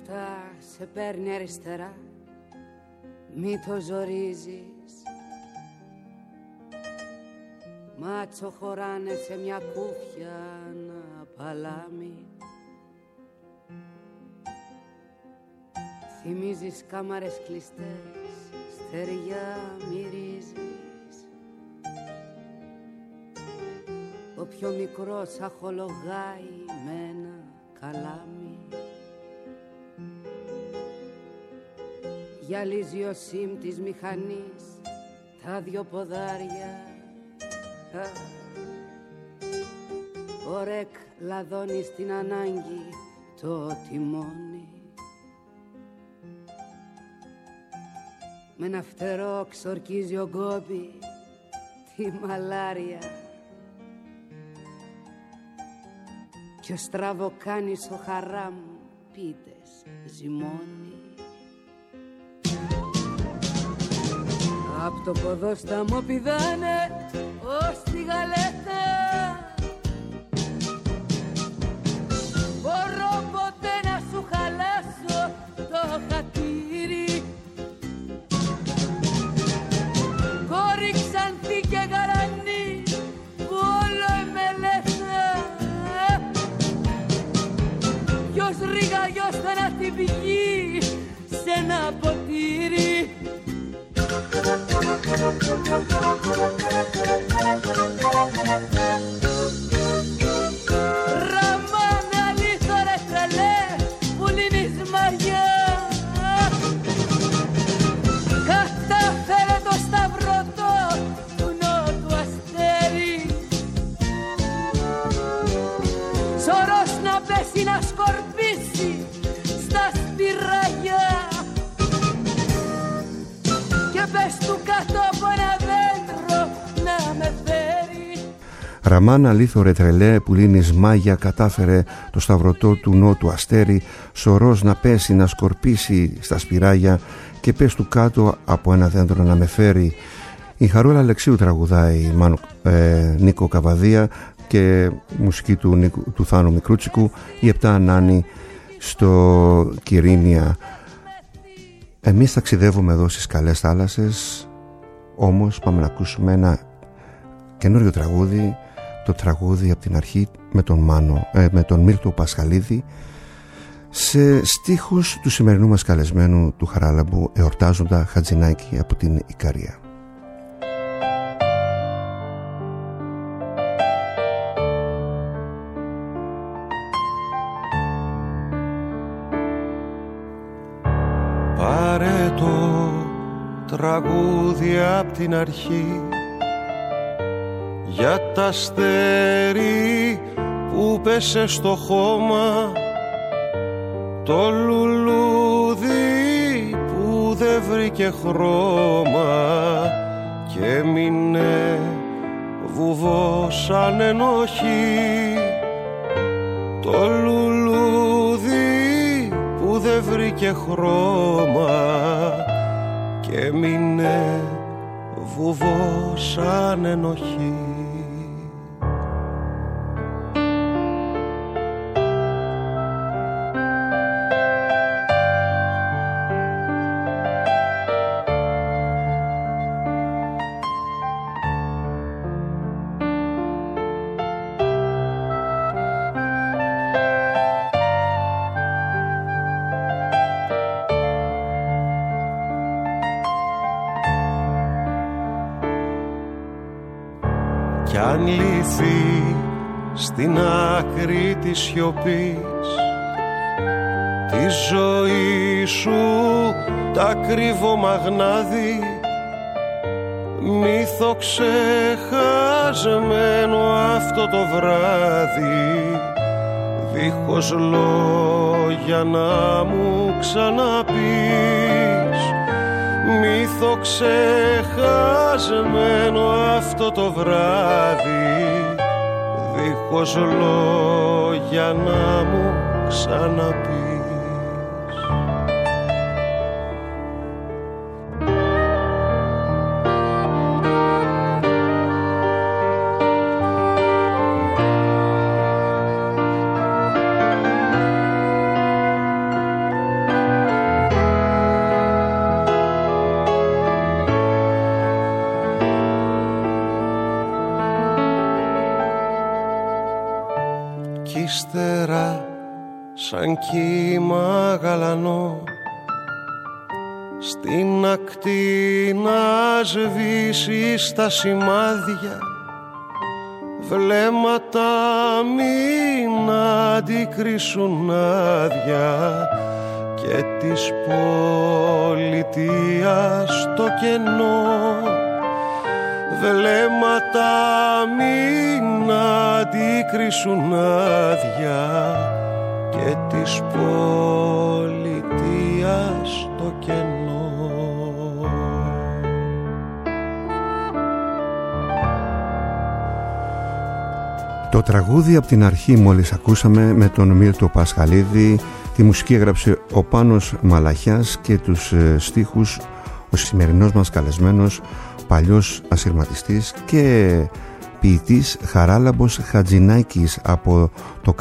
τίποτα σε παίρνει αριστερά, μη το ζορίζεις. Μάτσο χωράνε σε μια κούφια ένα παλάμι. Θυμίζεις κάμαρες κλειστές, στεριά μυρίζεις. Ο πιο μικρός αχολογάει με ένα καλάμι. Γυαλίζει ο σιμ της μηχανής τα δυο ποδάρια. Ο ρεκ λαδώνει στην ανάγκη το τιμόνι. Με ένα φτερό ξορκίζει ο γκόμπι τη μαλάρια. Κι ο στραβοκάνης ο χαράμ πίτες ζυμώνει. Απ' το ποδόσταμο πηδάνε ως τη γαλέτα. Μπορώ ποτέ να σου χαλάσω το χατήρι. Κόρη Ξανθή και Γαρανή που όλο εμελέθα. Ποιος ρίγα γιώστε να τη βγει σε ένα ποτήρι. Ραμάνα λίθο ρε τρελέ που λύνεις μαγιά. Κατάφερε το σταυρωτό του νότου αστέρι. Σωρός να πέσει να σκορπίσει στα σπυράγια. Και πες του κάτω από ένα δέντρο να με φέρει. Ραμάνα λίθο ρε τρελέ που λύνεις μάγια, κατάφερε το σταυρωτό του νότου αστέρι. Σωρός να πέσει να σκορπίσει στα σπυράγια. Και πες του κάτω από ένα δέντρο να με φέρει. Η Χαρούλα Αλεξίου τραγουδάει Νίκο Καβαδία και μουσική του Θάνου Μικρούτσικου. Η Επτά Νάνη στο Κυρίνια. Εμείς ταξιδεύουμε εδώ στις καλές θάλασσες. Όμως πάμε να ακούσουμε ένα καινούριο τραγούδι. Το τραγούδι από την αρχή με τον Μίλτο Πασχαλίδη, σε στίχους του σημερινού μας καλεσμένου του Χαράλαμπου, Εορτάζοντα Χατζηνάκη από την Ικαρία. Πάρε το τραγούδι απ' την αρχή για τ' αστέρι που πέσε στο χώμα, το λουλούδι που δεν βρήκε χρώμα και έμεινε βουβό σαν ενοχή, το λουλούδι που δεν βρήκε χρώμα και έμεινε βουβό σαν ενοχή. Κι αν λυθεί στην άκρη της σιωπής τη ζωή σου τ' ακριβό μαγνάδι, μύθο ξεχασμένο αυτό το βράδυ, δίχως λόγια να μου ξαναπείς, μύθο ξεχασμένο αυτό το βράδυ, δίχως λόγια να μου ξαναπείς. κι ύστερα σαν κύμα γαλανό στην ακτή να σβήσει στα σημάδια, βλέμματα μην αντικρίσουν άδεια και της πολιτείας το κενό, βλέμματα μην αντικρίσουν άδεια και της πολιτείας το κενό. Το τραγούδι από την αρχή μόλις ακούσαμε με τον Μίλτο Πασχαλίδη, τη μουσική έγραψε ο Πάνος Μαλαχιάς και τους στίχους ο σημερινός μας καλεσμένος, παλιός ασυρματιστής και ποιητής Χαράλαμπος Χατζηνάκης από το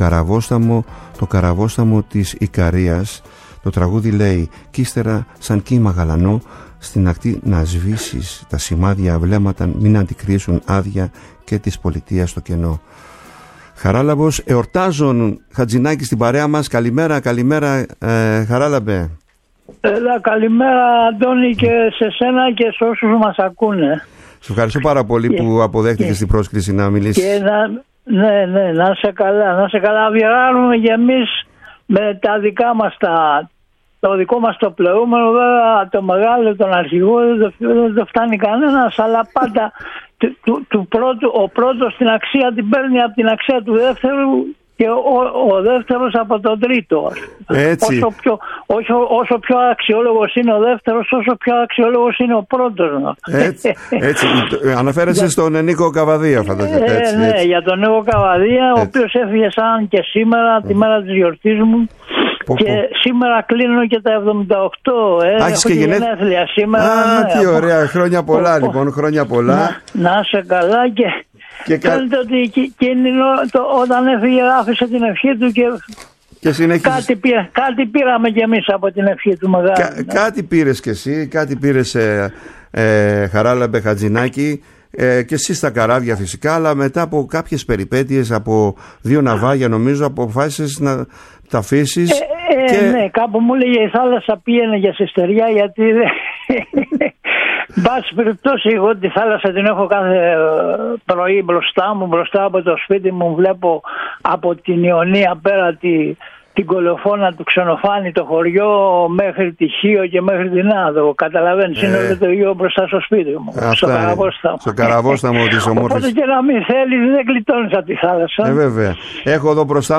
καραβόσταμο της Ικαρίας. Το τραγούδι λέει «Κι ύστερα σαν κύμα γαλανό στην ακτή να σβήσεις τα σημάδια, βλέμματα μην αντικρίσουν άδεια και της πολιτείας στο κενό». Χαράλαμπος, εορτάζουν Χατζηνάκη στην παρέα μας. Καλημέρα, Χαράλαμπε. Καλημέρα Αντώνη και σε σένα και σε όσους μας ακούνε. Σε ευχαριστώ πάρα πολύ που αποδέχτηκες την πρόσκληση να μιλήσεις. Και να σε καλά. Βιράρουμε και εμείς με τα δικά μας το δικό μας το πλεούμενο, βέβαια το μεγάλο, τον αρχηγό δεν το φτάνει κανένας, αλλά πάντα ο πρώτος την αξία την παίρνει από την αξία του δεύτερου και ο δεύτερος από τον τρίτο. Έτσι. Όσο πιο αξιόλογος είναι ο δεύτερος, όσο πιο αξιόλογος είναι ο πρώτος. Έτσι. Αναφέρεσαι στον Νίκο Καβαδία, φαντάζομαι. Ναι, για τον Νίκο Καβαδία, ο οποίος έφυγε σαν και σήμερα, τη μέρα της γιορτής μου. Και σήμερα κλείνω και τα 78. Έχω και γενέθλια σήμερα. Τι ωραία, χρόνια πολλά λοιπόν, χρόνια πολλά. Να είσαι καλά και φαίνεται ότι όταν έφυγε άφησε την ευχή του και κάτι πήραμε κι εμείς από την ευχή του μεγάλου. Κάτι πήρες κι εσύ, κάτι πήρες Χαράλαμπε Χατζηνάκη. Και εσύ στα καράβια φυσικά, αλλά μετά από κάποιες περιπέτειες, από 2 ναυάγια νομίζω, αποφάσισες να τα αφήσεις. Ναι, κάπου μου έλεγε η θάλασσα πήγαινε για συστεριά, γιατί μπας περιπτώσει εγώ τη θάλασσα την έχω κάθε πρωί μπροστά από το σπίτι μου, βλέπω από την Ιωνία πέρα την κολοφόνα του Ξενοφάνη, το χωριό, μέχρι τη Χίο και μέχρι την Άδο. Καταλαβαίνεις, είναι όλο το ίδιο μπροστά στο σπίτι μου. Στο καραβόσταμο της ομόρφης. Οπότε και να μην θέλεις, δεν γλιτώνεις από τη θάλασσα. Βέβαια. Έχω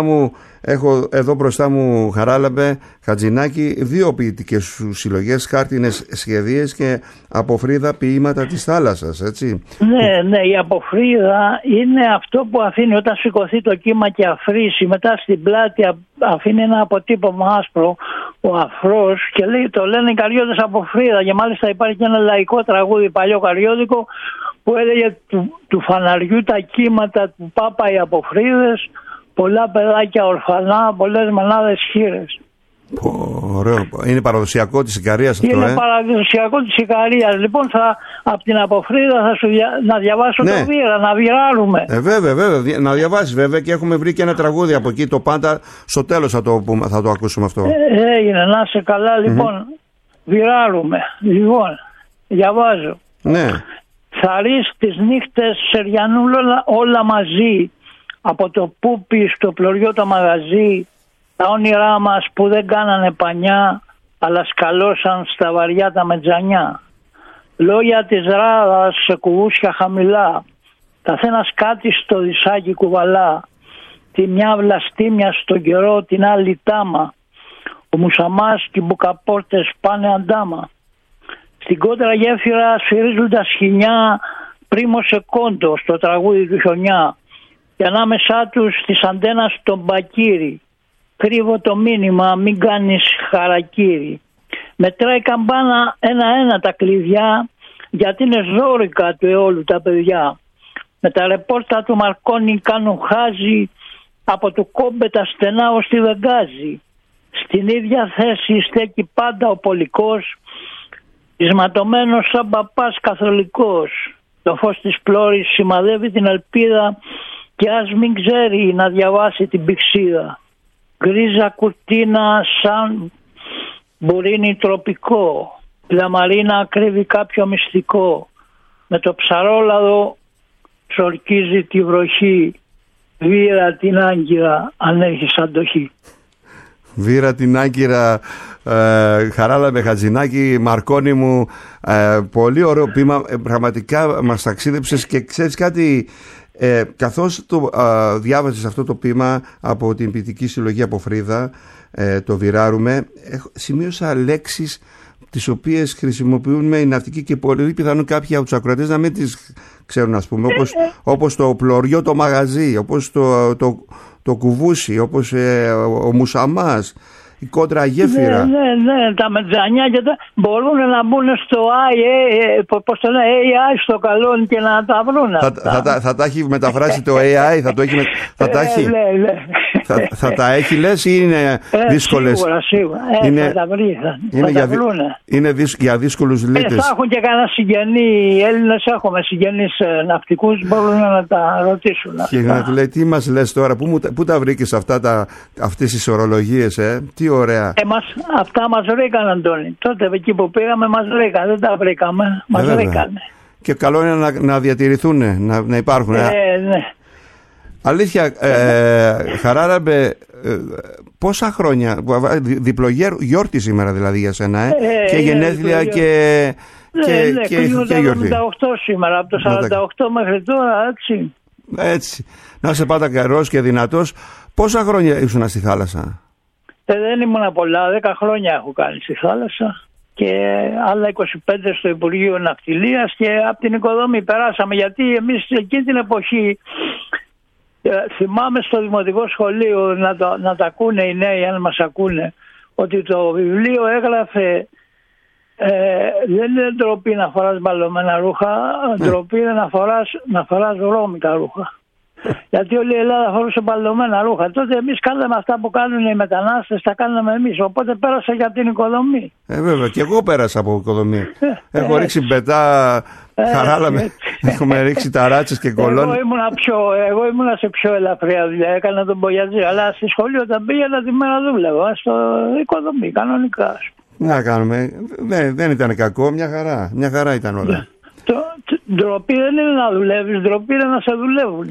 εδώ μπροστά μου, Χαράλαμπε Χατζηνάκη, 2 ποιητικές σου συλλογές, Χάρτινες σχεδίες και Αποφρίδα, ποίηματα της θάλασσας, έτσι. Ναι, η Αποφρίδα είναι αυτό που αφήνει όταν σηκωθεί το κύμα και αφρίσει, μετά στην πλάτη αφήνει ένα αποτύπωμα άσπρο, ο αφρός, και το λένε οι Καριώτες Αποφρίδα, και μάλιστα υπάρχει και ένα λαϊκό τραγούδι παλιό καριώτικο που έλεγε του φαναριού τα κύματα του Πάπα οι Αποφρίδες, πολλά παιδάκια ορφανά, πολλές μανάδες χήρες. Ωραίο. Είναι παραδοσιακό της Ικαρίας αυτό. Είναι παραδοσιακό της Ικαρίας. Λοιπόν, από την Αποφρίδα να διαβάσω το Βύρα, να βιράρουμε. Βέβαια, να διαβάσεις βέβαια, και έχουμε βρει και ένα τραγούδι από εκεί, το πάντα στο τέλος θα το ακούσουμε αυτό. Έγινε, να είσαι καλά. Λοιπόν, βιράρουμε. Λοιπόν, διαβάζω. Ναι. Θα ρεις τις νύχτες Σεριανούλα όλα μαζί, από το πούπι στο πλωριό το μαγαζί, τα όνειρά μας που δεν κάνανε πανιά, αλλά σκαλώσαν στα βαριά τα μετζανιά. Λόγια της ράδας σε κουβούσια χαμηλά, καθένας κάτι στο δισάκι κουβαλά, τη μια βλαστήμια στον καιρό, την άλλη τάμα, ο μουσαμάς και οι μπουκαπόρτες πάνε αντάμα. Στην κόντρα γέφυρα σφυρίζουν τα σχοινιά, πρίμο σε κόντο στο τραγούδι του χιονιά, και ανάμεσά τους της αντένας τον μπακύρι, κρύβω το μήνυμα μην κάνεις χαρακύρι. Μετράει καμπάνα ένα-ένα τα κλειδιά, γιατί είναι ζόρικα του αιώλου τα παιδιά. Με τα ρεπόρτα του Μαρκόνι κάνουν χάζι, από του Κόμπε τα στενά ως τη Βεγγάζη. Στην ίδια θέση στέκει πάντα ο πολικός, ισματωμένος σαν παπάς καθολικός. Το φως της πλώρης σημαδεύει την ελπίδα, κι ας μην ξέρει να διαβάσει την πηξίδα. Γκρίζα κουρτίνα σαν μπουρίνι τροπικό, λαμαρίνα κρύβει κάποιο μυστικό, με το ψαρόλαδο ψορκίζει τη βροχή, βήρα την άγκυρα αν έχεις αντοχή. Βήρα την άγκυρα, Χαράλαμπε Χατζηνάκη, Μαρκόνη μου, πολύ ωραίο ποίημα, πραγματικά μας ταξίδεψες. Και ξέρεις κάτι, καθώς το διάβαζες αυτό το ποίημα από την ποιητική συλλογή από Φρίδα, το Βιράρουμε, σημείωσα λέξεις τις οποίες χρησιμοποιούν οι ναυτικοί και πολύ πιθανόν κάποιοι από τους ακροατές να μην τις ξέρουν, ας πούμε, όπως το πλωριό το μαγαζί, όπως το κουβούσι, όπως ο μουσαμάς, η κόντρα γέφυρα. Ναι, τα μετζανιά και τα μπορούν να μπουν στο AI στο καλόν και να τα βρουν. Θα τα έχει μεταφράσει το AI, θα τα έχει. Θα τα έχει, λες, ή είναι δύσκολες? Σίγουρα. Θα τα βρει. Είναι για δύσκολους λύτες. Θα έχουν και κανένα συγγενή. Οι Έλληνες έχουμε συγγενείς ναυτικούς, μπορούν να τα ρωτήσουν. Και να του λέει, τι μας λες τώρα, πού τα βρήκες αυτές τις ορολογίες, τι ωραία. Αυτά μας βρήκαν, Αντώνη. Τότε εκεί που πήγαμε μας βρήκαν. Δεν τα βρήκαμε. Μας βρήκαν. Και καλό είναι να διατηρηθούν, να υπάρχουν. Ναι. Αλήθεια, Χαράλαμπε, πόσα χρόνια, γιόρτη σήμερα δηλαδή για σένα, και γενέθλια και γιορτή. 78 σήμερα, από το 48 μέχρι τώρα, έτσι. Να είσαι πάντα καρός και δυνατός. Πόσα χρόνια ήσουν στη θάλασσα? Δεν ήμουν πολλά, 10 χρόνια έχω κάνει στη θάλασσα και άλλα 25 στο Υπουργείο Ναυτιλίας, και από την οικοδομή περάσαμε, γιατί εμείς εκείνη την εποχή, θυμάμαι στο δημοτικό σχολείο να τα ακούνε οι νέοι, αν μας ακούνε, ότι το βιβλίο έγραφε δεν είναι ντροπή να φοράς μπαλωμένα ρούχα, ντροπή είναι να φοράς βρώμικα ρούχα. Γιατί όλη η Ελλάδα φορούσε μπαλωμένα ρούχα. Τότε εμείς κάναμε αυτά που κάνουν οι μετανάστες, τα κάναμε εμείς. Οπότε πέρασα για την οικοδομή. Βέβαια, και εγώ πέρασα από οικοδομή. Έχω ρίξει μπετά, Χαράλαμπε. Έχουμε ρίξει ταράτσες και κολόνες. Εγώ ήμουν σε πιο ελαφριά δουλειά. Έκανα τον μπογιατζή. Αλλά στη σχολή όταν πήγαινα τη μέρα δούλευα στο οικοδομή, κανονικά. Να κάνουμε. Δεν ήταν κακό, μια χαρά ήταν όλα. Ντροπή δεν είναι να δουλεύεις, ντροπή είναι να σε δουλεύουν.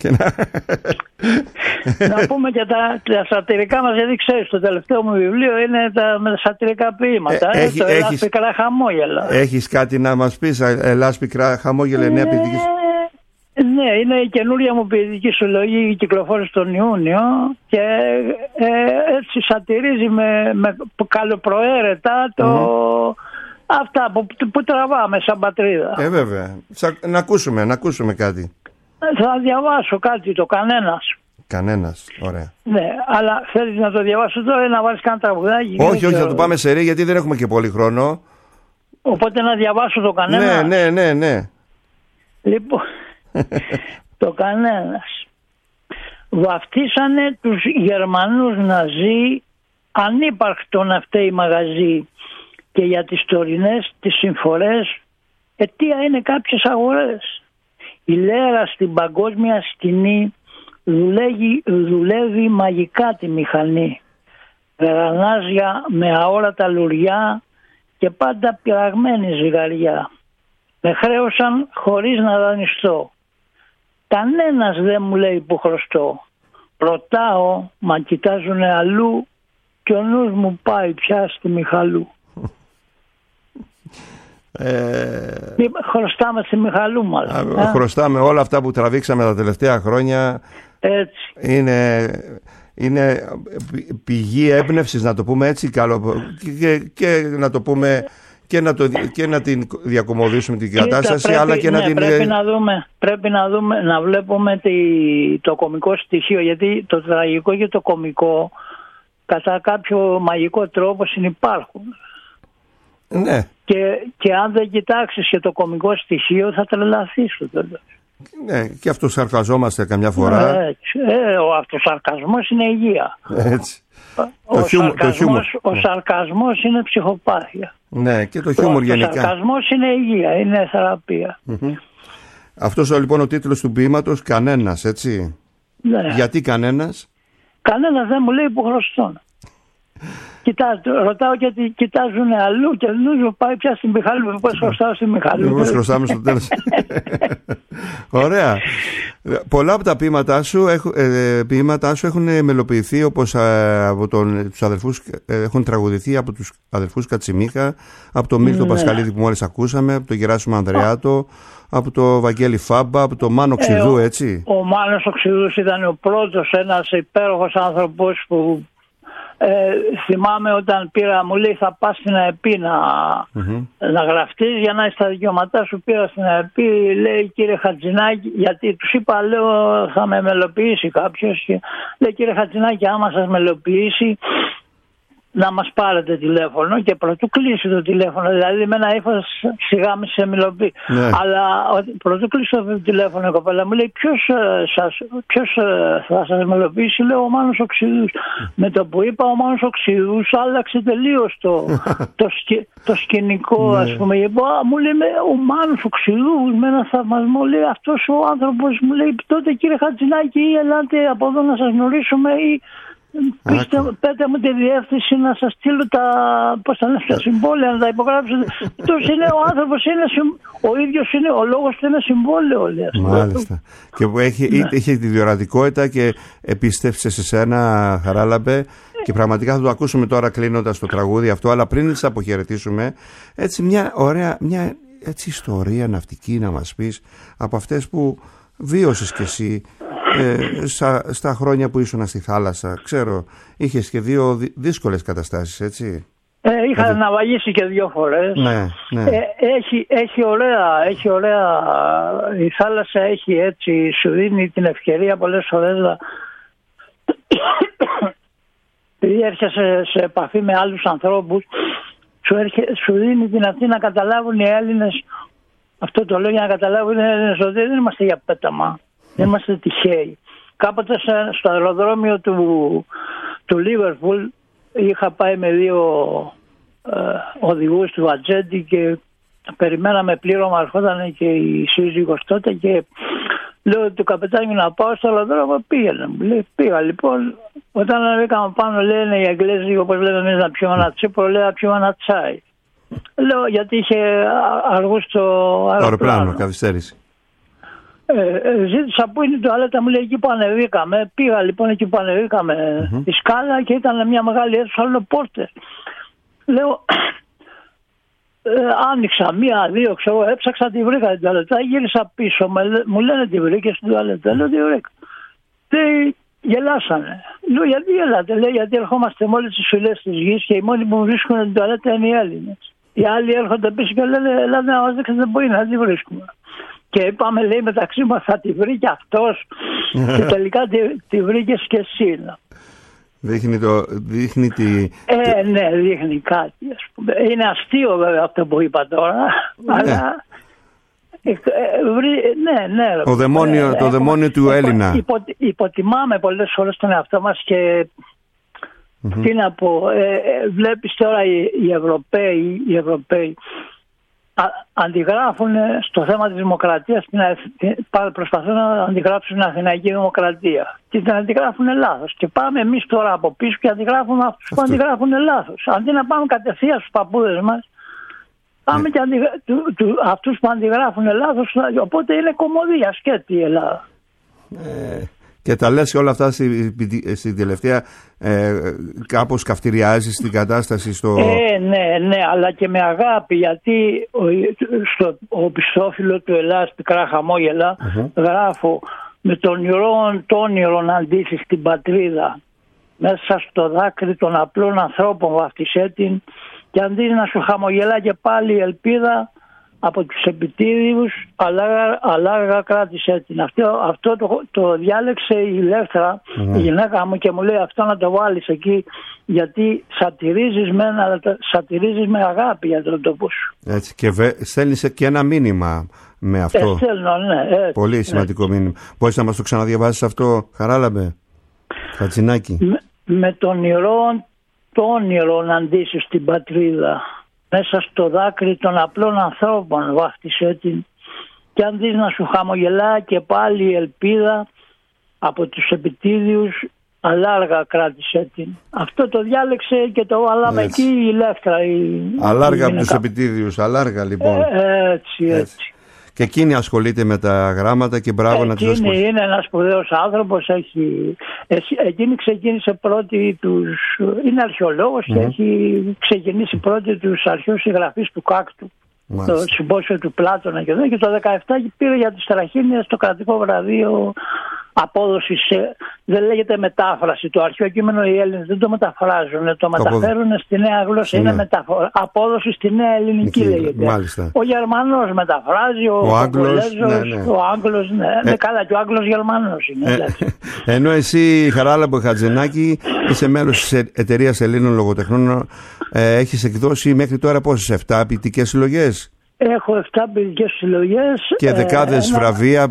Να πούμε και τα σατυρικά μας, γιατί ξέρεις, το τελευταίο μου βιβλίο είναι τα σατυρικά ποίηματα. Το Ελλάς πικρά χαμόγελα. Έχεις κάτι να μας πεις? Ελλάς πικρά χαμόγελα, νέα ποιητική. Ναι, είναι η καινούρια μου ποιητική συλλογή, η κυκλοφόρησε τον Ιούνιο, και έτσι σατυρίζει με καλοπροαίρετα αυτά που τραβάμε σαν πατρίδα. Βέβαια. Να ακούσουμε κάτι. Θα διαβάσω κάτι, το Κανένας. Ωραία. Ναι, αλλά θέλεις να το διαβάσω τώρα ή να βάλεις κανένα τραγουδάκι? Όχι, θα το πάμε σε ρί, γιατί δεν έχουμε και πολύ χρόνο. Οπότε να διαβάσω το Κανένας. Ναι. Λοιπόν, το Κανένας. Βαφτίσανε τους Γερμανούς Ναζί ανύπαρκτο να φταίει μαγαζί, και για τις τωρινές τις συμφορές αιτία είναι κάποιες αγορές. Η λέρα στην παγκόσμια σκηνή δουλεύει μαγικά τη μηχανή. Βερανάζια με αόρατα λουριά και πάντα πειραγμένη ζυγαριά. Με χρέωσαν χωρίς να δανειστώ. Κανένας δεν μου λέει που χρωστώ. Ρωτάω, μα κοιτάζουνε αλλού, και ο νους μου πάει πια στη Μιχαλού. Χρωστάμε στη Μιχαλού μάλλον. Χρωστάμε όλα αυτά που τραβήξαμε τα τελευταία χρόνια. Έτσι. Είναι πηγή έμπνευσης, να το πούμε έτσι, και να το πούμε και να την διακομωδήσουμε την κατάσταση, αλλά και να την... Πρέπει να βλέπουμε το κωμικό στοιχείο, γιατί το τραγικό και το κωμικό κατά κάποιο μαγικό τρόπο συνυπάρχουν. Ναι. Και αν δεν κοιτάξεις και το κωμικό στοιχείο θα τρελαθείς στο τέλος. Ναι, και αυτοσαρκαζόμαστε καμιά φορά. Ο αυτοσαρκασμός είναι υγεία. Έτσι. Ο σαρκασμός είναι ψυχοπάθεια. Ναι, και το χιούμορ γενικά. Ο σαρκασμός είναι υγεία, είναι θεραπεία. Αυτός λοιπόν ο τίτλος του ποίηματος, Κανένας, έτσι. Ναι. Γιατί κανένας? Κανένας δεν μου λέει υποχρωστών. Ρωτάω γιατί κοιτάζουν αλλού και νομίζω πάει πια στην Μιχαλού. Πώς χρωστάω στη Μιχαλού. Πώς χρωστάμε στο τέλος. Ωραία. Πολλά από τα ποίηματά σου έχουν μελοποιηθεί, όπως από τους αδερφούς, έχουν τραγουδηθεί από τους αδερφούς Κατσιμίχα, από τον Μίλτο Πασχαλίδη που μόλις ακούσαμε, από τον Γεράσιμο Ανδρεάτο, από τον Βαγγέλη Φάμπα, από τον Μάνο Ξηδού, έτσι. Ο Μάνος ο Ξηδούς ήταν ο πρώτος, ένας υπέροχος άνθρωπος που θυμάμαι όταν μου λέει θα πας στην ΑΕΠ να γραφτείς για να έχεις τα δικαιώματά σου. Πήρα στην ΑΕΠ, λέει κύριε Χατζηνάκη, γιατί τους είπα, λέω θα με μελοποιήσει κάποιος, λέει κύριε Χατζηνάκη, άμα σας μελοποιήσει να μας πάρετε τηλέφωνο, και πρωτού κλείσει το τηλέφωνο, δηλαδή με ένα ύφος σιγά μη σε μιλοποιεί, αλλά πρωτού κλείσει το τηλέφωνο η κοπέλα μου λέει ποιος θα σας μελοποιήσει, λέω ο Μάνος ο Ξηδούς. Με το που είπα ο Μάνος ο Ξηδούς άλλαξε τελείως το σκηνικό, ας πούμε. Μου λέει ο Μάνος ο Ξηδούς με ένα θαυμασμό, λέει αυτός ο άνθρωπος, μου λέει τότε κύριε Χατζηνάκη ελάτε από εδώ να σας γνωρίσουμε, ή πέτε μου τη διεύθυνση να σας στείλω τα συμβόλαια να τα υπογράψετε. Αυτός είναι ο άνθρωπος, ο ίδιος είναι, ο λόγος του είναι συμβόλαιο, λέει. Μάλιστα. Και που έχει τη διορατικότητα και επίστευσε σε σένα, Χαράλαμπε, και πραγματικά θα το ακούσουμε τώρα κλείνοντας το τραγούδι αυτό, αλλά πριν σε αποχαιρετήσουμε, έτσι μια ωραία, μια έτσι ιστορία ναυτική να μας πεις, από αυτές που βίωσες κι εσύ στα χρόνια που ήσουν στη θάλασσα. Ξέρω, είχες και 2 δύσκολες καταστάσεις, έτσι. Είχα ναυαγίσει και 2 φορές. Ναι. Έχει ωραία. Η θάλασσα έχει έτσι, σου δίνει την ευκαιρία πολλές φορές επειδή έρχεσαι σε επαφή με άλλους ανθρώπους, σου δίνει την αυτή να καταλάβουν οι Έλληνες, αυτό το λέω για να καταλάβουν οι Έλληνες, ότι δεν είμαστε για πέταμα. Δεν είμαστε τυχαίοι. Κάποτε στο αεροδρόμιο του Λίβερπουλ είχα πάει με 2 οδηγούς του ατζέντη και περιμέναμε πλήρωμα, ερχόταν και η σύζυγος τότε και λέω του καπετάνιου να πάω στο αεροδρόμιο, πήγαινε. Μου λέει πήγα λοιπόν, όταν ανέβηκαμε πάνω λένε οι Αγγλέζοι όπως λέμε εμείς να πιούμε ένα τσίπρο, λέει να πιούμε ένα τσάι. Λέω γιατί είχε αργούς το αεροπλάνο. Καθυστέρηση. Ζήτησα που είναι η τουαλέτα, μου λέει εκεί που ανεβήκαμε. Πήγα λοιπόν εκεί που ανεβήκαμε τη σκάλα και ήταν μια μεγάλη αίθουσα, όλο πόρτες. Λέω άνοιξα 1-2, ξέρω, έψαξα, τη βρήκα την τουαλέτα, γύρισα πίσω, μου λένε τη βρήκες στην τουαλέτα. Λέω τη βρήκα. Λέει γελάσανε. Λέω γιατί γελάτε? Λέει γιατί ερχόμαστε με όλες τις φυλές της γης και οι μόνοι που βρίσκουν την τουαλέτα είναι οι Έλληνες. Οι άλλοι έρχονται πίσω και λένε ελάτε να μας δείξετε που είναι, να τη βρίσκουμε. Και είπαμε, λέει, μεταξύ μας θα τη βρει και αυτός και τελικά τη βρήκες και εσύ. Δείχνει τη... Ναι, δείχνει κάτι, ας πούμε. Είναι αστείο βέβαια αυτό που είπα τώρα, αλλά... Ναι. Το δαιμόνιο του Έλληνα. Υποτιμάμε πολλές φορές τον εαυτό μας και... Τι να πω, βλέπεις τώρα οι Ευρωπαίοι αντιγράφουν στο θέμα της δημοκρατίας, προσπαθούν να αντιγράψουν την Αθηναϊκή δημοκρατία και την αντιγράφουν λάθος. Και πάμε εμείς τώρα από πίσω και αντιγράφουμε αυτούς που αντιγράφουν λάθος. Αντί να πάμε κατευθείαν στους παππούδες μας, πάμε και αυτούς που αντιγράφουν λάθος. Οπότε είναι κομμωδία σκέτη η Ελλάδα. Και τα λες όλα αυτά στην τελευταία, κάπως καυτηριάζεις την κατάσταση στο... Ναι, αλλά και με αγάπη, γιατί στο οπισθόφυλλο του Ελλάς πικρά χαμόγελα γράφω με τον όνειρο να αντίσεις την πατρίδα, μέσα στο δάκρυ των απλών ανθρώπων βαφτισέ την, και αντί να σου χαμογελά και πάλι η ελπίδα, από τους επιτίδιους αλλάγα κράτησε την. Αυτό το διάλεξε η Λεύθρα, η γυναίκα μου, και μου λέει αυτό να το βάλεις εκεί, γιατί σατυρίζεις αλλά σατυρίζεις με αγάπη για τον τόπο σου. Έτσι, και στέλνεις και ένα μήνυμα με αυτό. Στέλνω, ναι. Πολύ σημαντικό μήνυμα. Μπορείς να μας το ξαναδιαβάσεις αυτό, Χαράλαμπε, Χατζηνάκη? Με τον όνειρο να αντίσεις την πατρίδα, μέσα στο δάκρυ των απλών ανθρώπων βάφτισε την, και αν δεις να σου χαμογελά και πάλι η ελπίδα, από τους επιτίδιους Αλάργα κράτησε την. Αυτό το διάλεξε και το βάλαμε εκεί η Λεύτρα. Αλάργα από τους επιτίδιους, Αλάργα λοιπόν. Έτσι. Και εκείνη ασχολείται με τα γράμματα και μπράβο να της ασχολείται. Είναι ένας σπουδαίος άνθρωπος. Εκείνη ξεκίνησε πρώτη είναι αρχαιολόγος και έχει ξεκινήσει πρώτη τους αρχαίους συγγραφείς του Κάκτου. Το συμπόσιο του Πλάτωνα και το 17 πήρε για τις Τραχίνιες το κρατικό βραβείο απόδοση. Δεν λέγεται μετάφραση. Το αρχαίο κείμενο οι Έλληνες δεν το μεταφράζουν, το μεταφέρουν στη νέα γλώσσα. Είναι απόδοση στη νέα ελληνική λέγεται. Μάλιστα. Ο Γερμανός μεταφράζει, ο Αγγλός, ο Άγγλος, καλά, και ο Άγγλος Γερμανός είναι. Ενώ εσύ, Χαράλαμπο Χατζηνάκη, είσαι μέλος της εταιρείας Ελλήνων Λογοτεχνών, έχεις εκδώσει μέχρι τώρα πόσες, 7 ποιητικές συλλογές? Έχω 7 ποιητικές συλλογές και δεκάδες βραβεία.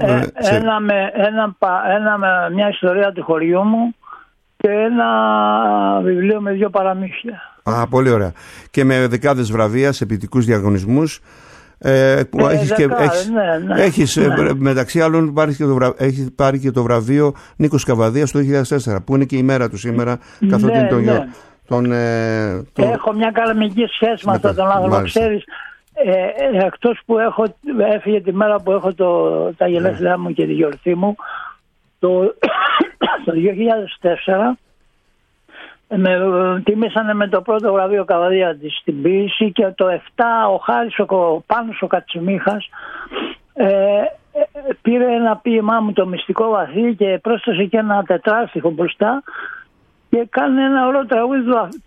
Ένα με μια ιστορία του χωριού μου και ένα βιβλίο με 2 παραμύθια. Πολύ ωραία. Και με δεκάδες βραβεία σε ποιητικούς διαγωνισμούς. Έχεις μεταξύ άλλων έχει πάρει και το βραβείο Νίκος Καβαδίας το 2004, που είναι και η μέρα του σήμερα, καθότι είναι το γιο. Έχω μια καρμική σχέση με αυτόν τον άνθρωπο, ξέρεις. Εκτός που έφυγε τη μέρα που έχω τα γενέθλιά μου και τη γιορτή μου, το 2004 με τιμήσανε με το πρώτο βραβείο Καβαδία στην ποίηση, και το 7 ο Χάρης ο Πάνος ο Κατσιμίχας πήρε ένα ποίημά μου, το Μυστικό Βαθύ, και πρόσθεσε και ένα τετράστιχο μπροστά και κάνει ένα ωραίο τραγούδι,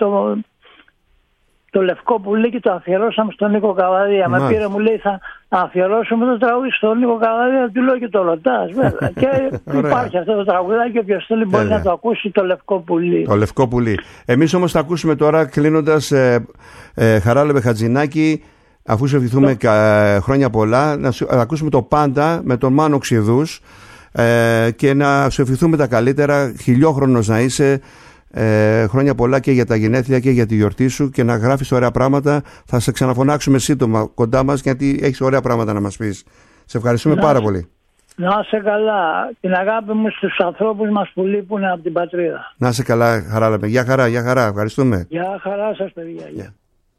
το Λευκό Πουλί, και το αφιερώσαμε στον Νίκο Καβαδία. Με πήρε, μου λέει, θα αφιερώσουμε το τραγούδι στον Νίκο Καβαδία. Του λέω, και το ρωτάς, βέβαια. Και υπάρχει αυτό το τραγουδάκι, όποιος θέλει μπορεί να το ακούσει, το Λευκό Πουλί. Το Λευκό Πουλί. Εμείς όμως θα ακούσουμε τώρα, κλείνοντας, Χαράλαμπε Χατζηνάκη, αφού σε ευχηθούμε χρόνια πολλά, να ακούσουμε το Πάντα με τον Μάνο Ξηδούς και να σου ευχηθούμε τα καλύτερα, χιλιόχρονος να είσαι. Χρόνια πολλά και για τα γενέθλια και για τη γιορτή σου, και να γράφεις ωραία πράγματα. Θα σε ξαναφωνάξουμε σύντομα κοντά μας, γιατί έχεις ωραία πράγματα να μας πεις. Σε ευχαριστούμε πάρα πολύ. Να είσαι καλά. Την αγάπη μου στους ανθρώπους μας που λείπουν από την πατρίδα. Να είσαι καλά, Χαράλαμπε. Γεια χαρά, γεια χαρά. Ευχαριστούμε. Γεια χαρά σας, παιδιά.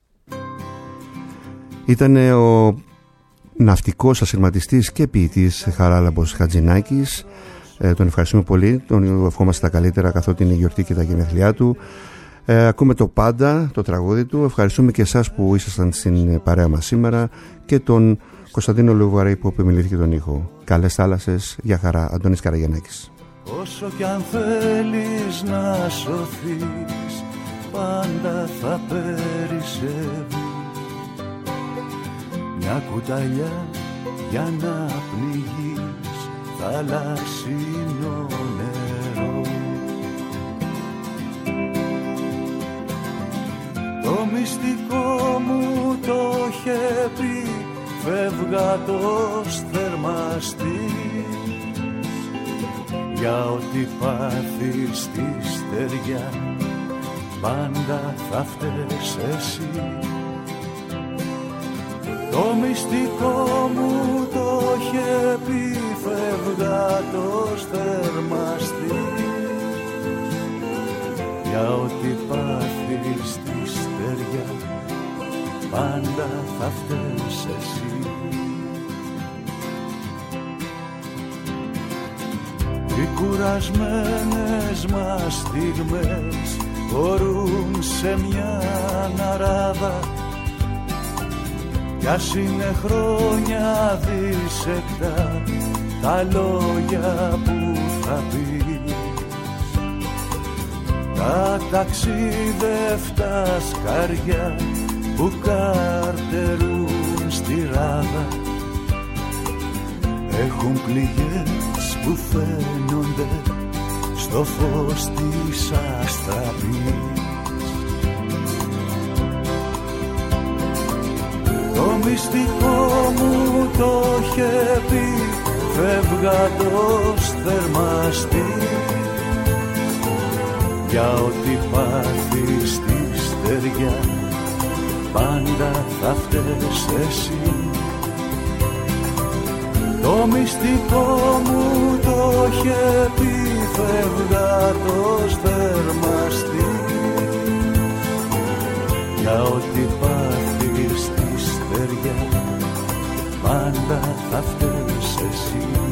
Ήταν ο ναυτικός ασυρματιστής και ποιητής Χαράλαμπος Χατζηνάκης. Τον ευχαριστούμε πολύ, τον ευχόμαστε τα καλύτερα καθότι είναι η γιορτή και τα γενέθλιά του. Ακούμε το Πάντα, το τραγούδι του. Ευχαριστούμε και εσάς που ήσασταν στην παρέα μας σήμερα, και τον Κωνσταντίνο Λουβαρέη που επιμελήθηκε τον ήχο. Καλές θάλασσες, για χαρά. Αντώνης Καραγιαννάκης. Όσο κι αν θέλεις να σωθείς, πάντα θα περισσεύει μια κουταλιά για να πνιγείς θαλάσσινο νερό. Το μυστικό μου το είχε πει, φεύγατος θερμαστής, για ό,τι πάθεις στη στεριά πάντα θα φταίς εσύ. Το μυστικό μου το είχε πει, φεύγατος θερμαστής, για ό,τι πάθεις στη στεριά πάντα θα φταίς εσύ. Οι κουρασμένες μας στιγμές χωρούν σε μια ναράδα, κι ας είναι χρόνια δισεκτά τα λόγια που θα πεις, τα ταξίδευτα σκαριά που καρτερούν στη ράδα, έχουν πληγές που φαίνονται στο φως της αστραπής. Το μυστικό μου το είχε πει, φεύγατος θερμαστής, για ό,τι πάθεις στη στεριά πάντα θα φταίς εσύ. Το μυστικό μου το είχε πει, αυτές εσύ.